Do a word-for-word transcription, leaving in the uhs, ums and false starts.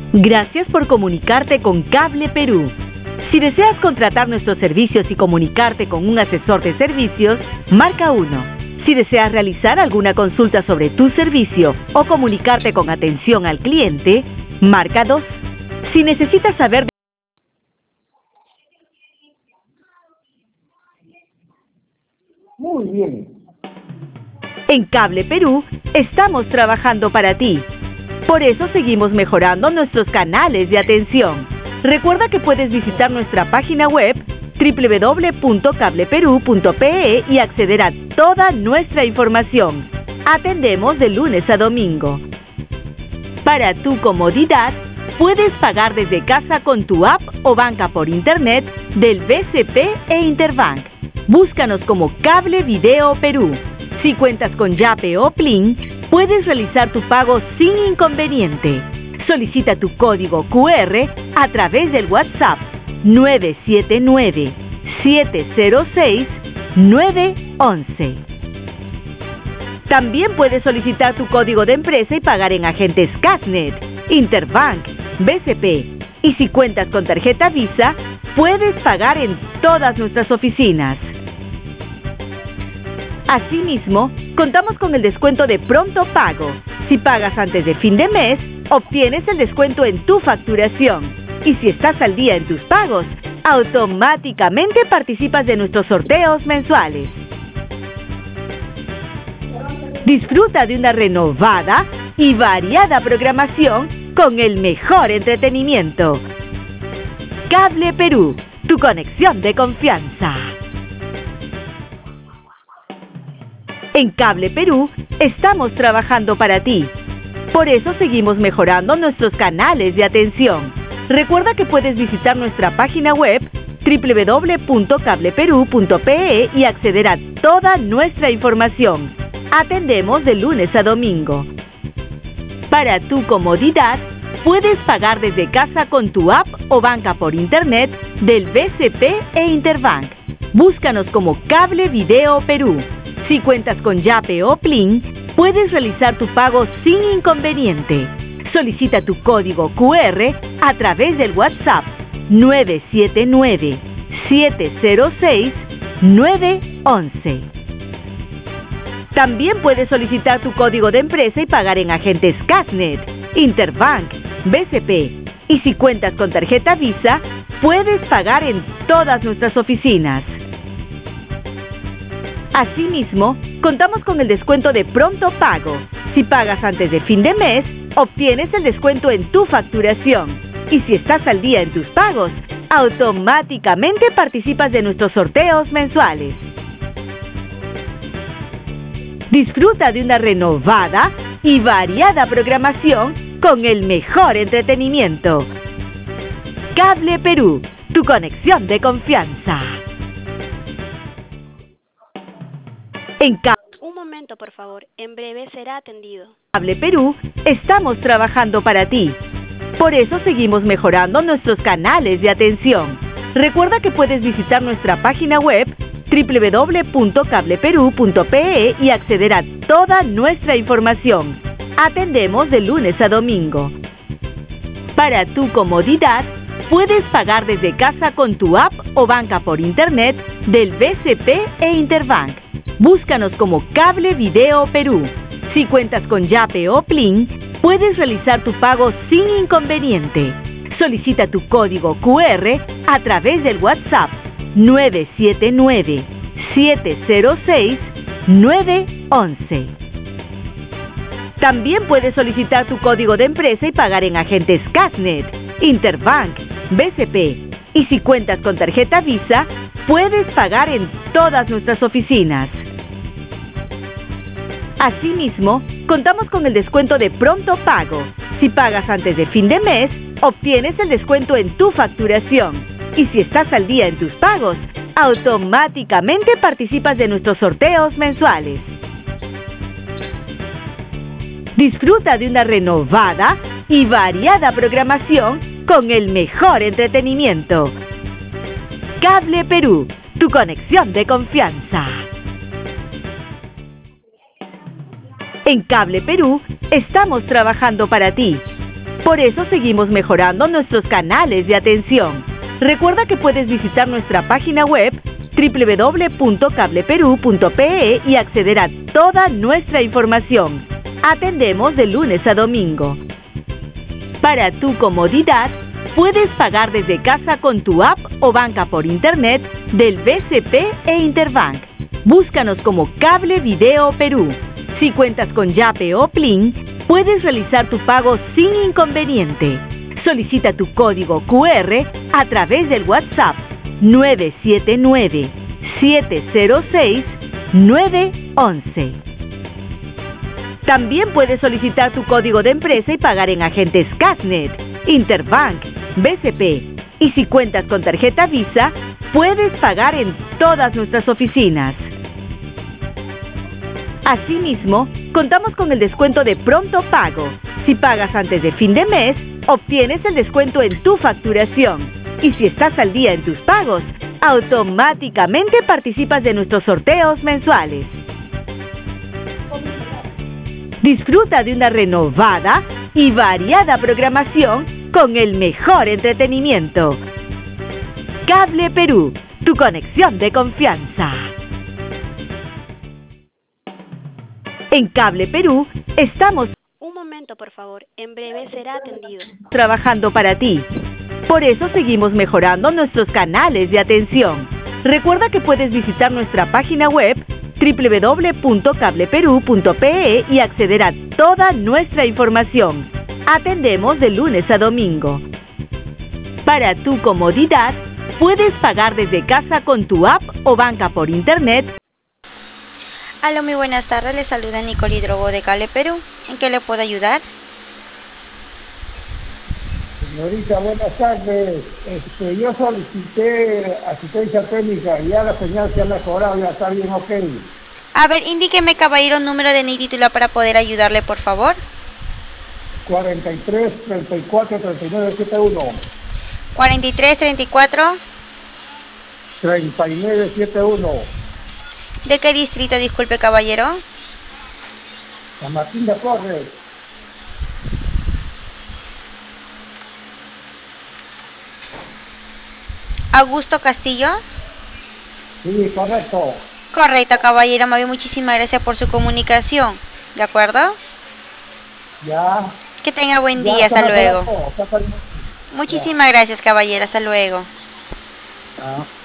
Gracias por comunicarte con Cable Perú. Si deseas contratar nuestros servicios y comunicarte con un asesor de servicios, marca uno. Si deseas realizar alguna consulta sobre tu servicio o comunicarte con atención al cliente, marca dos. Si necesitas saber... Muy bien. En Cable Perú estamos trabajando para ti. Por eso seguimos mejorando nuestros canales de atención. Recuerda que puedes visitar nuestra página web doble u doble u doble u punto cable perú punto pe e y acceder a toda nuestra información. Atendemos de lunes a domingo. Para tu comodidad, puedes pagar desde casa con tu app o banca por internet del B C P e Interbank. Búscanos como Cable Video Perú. Si cuentas con Yape o Plin, puedes realizar tu pago sin inconveniente. Solicita tu código cu erre a través del WhatsApp nueve siete nueve, siete cero seis, nueve once. También puedes solicitar tu código de empresa y pagar en agentes Casnet, Interbank, B C P. Y si cuentas con tarjeta Visa, puedes pagar en todas nuestras oficinas. Asimismo, contamos con el descuento de pronto pago. Si pagas antes de fin de mes, obtienes el descuento en tu facturación. Y si estás al día en tus pagos, automáticamente participas de nuestros sorteos mensuales. Disfruta de una renovada y variada programación con el mejor entretenimiento. Cable Perú, tu conexión de confianza. En Cable Perú estamos trabajando para ti. Por eso seguimos mejorando nuestros canales de atención. Recuerda que puedes visitar nuestra página web doble u doble u doble u punto cable perú punto pe e y acceder a toda nuestra información. Atendemos de lunes a domingo. Para tu comodidad, puedes pagar desde casa con tu app o banca por internet del B C P e Interbank. Búscanos como Cable Video Perú. Si cuentas con Yape o Plin, puedes realizar tu pago sin inconveniente. Solicita tu código cu erre a través del WhatsApp nueve siete nueve, siete cero seis, nueve once. También puedes solicitar tu código de empresa y pagar en agentes Casnet, Interbank, B C P. Y si cuentas con tarjeta Visa, puedes pagar en todas nuestras oficinas. Asimismo, contamos con el descuento de pronto pago. Si pagas antes de fin de mes, obtienes el descuento en tu facturación. Y si estás al día en tus pagos, automáticamente participas de nuestros sorteos mensuales. Disfruta de una renovada y variada programación con el mejor entretenimiento. Cable Perú, tu conexión de confianza. En Cable Un momento, por favor. En breve será atendido. Cable Perú estamos trabajando para ti. Por eso seguimos mejorando nuestros canales de atención. Recuerda que puedes visitar nuestra página web doble u doble u doble u punto cable perú punto pe e y acceder a toda nuestra información. Atendemos de lunes a domingo. Para tu comodidad, puedes pagar desde casa con tu app o banca por internet del B C P e Interbank. Búscanos como Cable Video Perú. Si cuentas con Yape o Plin, puedes realizar tu pago sin inconveniente. Solicita tu código cu erre a través del WhatsApp nueve siete nueve, siete cero seis, nueve once. También puedes solicitar tu código de empresa y pagar en agentes Casnet, Interbank, B C P. Y si cuentas con tarjeta Visa, puedes pagar en todas nuestras oficinas. Asimismo, contamos con el descuento de pronto pago. Si pagas antes de fin de mes, obtienes el descuento en tu facturación. Y si estás al día en tus pagos, automáticamente participas de nuestros sorteos mensuales. Disfruta de una renovada y variada programación con el mejor entretenimiento. Cable Perú, tu conexión de confianza. En Cable Perú estamos trabajando para ti. Por eso seguimos mejorando nuestros canales de atención. Recuerda que puedes visitar nuestra página web doble u doble u doble u punto cable perú punto pe e y acceder a toda nuestra información. Atendemos de lunes a domingo. Para tu comodidad, puedes pagar desde casa con tu app o banca por internet del B C P e Interbank. Búscanos como Cable Video Perú. Si cuentas con Yape o Plin, puedes realizar tu pago sin inconveniente. Solicita tu código cu erre a través del WhatsApp nueve siete nueve, siete cero seis, nueve uno uno. También puedes solicitar tu código de empresa y pagar en agentes Casnet, Interbank, B C P. Y si cuentas con tarjeta Visa, puedes pagar en todas nuestras oficinas. Asimismo, contamos con el descuento de pronto pago. Si pagas antes de fin de mes, obtienes el descuento en tu facturación. Y si estás al día en tus pagos, automáticamente participas de nuestros sorteos mensuales. Disfruta de una renovada y variada programación con el mejor entretenimiento. Cable Perú, tu conexión de confianza. En Cable Perú estamos Un momento, por favor. En breve será atendido. trabajando para ti. Por eso seguimos mejorando nuestros canales de atención. Recuerda que puedes visitar nuestra página web doble u doble u doble u punto cable perú punto pe e y acceder a toda nuestra información. Atendemos de lunes a domingo. Para tu comodidad, puedes pagar desde casa con tu app o banca por internet. Aló, muy buenas tardes, le saluda Nicole Hidrobo de Cable Perú. ¿En qué le puedo ayudar? Señorita, buenas tardes. Este, yo solicité asistencia técnica y ya la señal se ha mejorado, ya está bien, ok. A ver, indíqueme, caballero, número de N I titular para poder ayudarle, por favor. cuarenta y tres, treinta y cuatro, treinta y nueve, setenta y uno. cuarenta y tres, treinta y cuatro. treinta y nueve, setenta y uno. ¿De qué distrito, disculpe, caballero? San Martín de Porres. Augusto Castillo. Sí, correcto. Correcto, caballero, Mavi, muchísimas gracias por su comunicación. ¿De acuerdo? Ya. Que tenga buen Ya, día, hasta está luego. mejorado, está mejorado. Muchísimas gracias, caballero, hasta luego. Ah.